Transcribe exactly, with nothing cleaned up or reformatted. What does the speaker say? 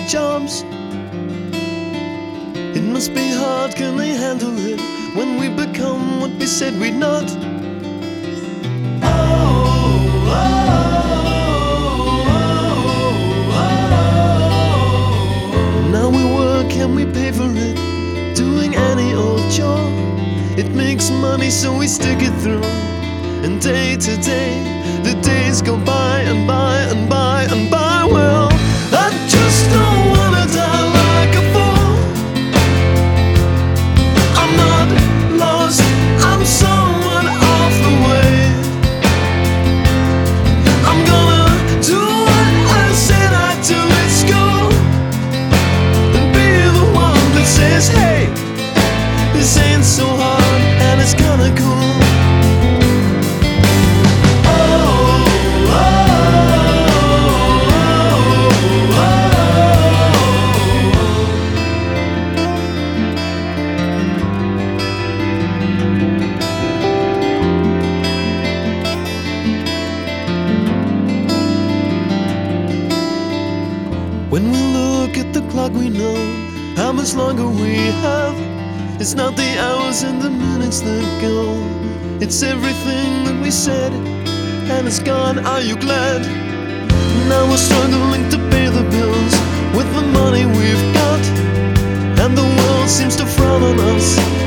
jobs. It must be hard, can they handle it when we become what we said we'd not? Oh, oh, oh, oh. Now we work and we pay for it, doing any old job. It makes money so we stick it through. And day to day, the days go by and by and by and by. Well, I just don't wanna die like a fool. I'm not lost, I'm somewhat off the way. I'm gonna do what I said I'd do at school, and be the one that says, hey, this ain't so hard and it's kinda cool. When we look at the clock, we know how much longer we have. It's not the hours and the minutes that go, it's everything that we said, and it's gone. Are you glad? Now we're struggling to pay the bills with the money we've got, and the world seems to frown on us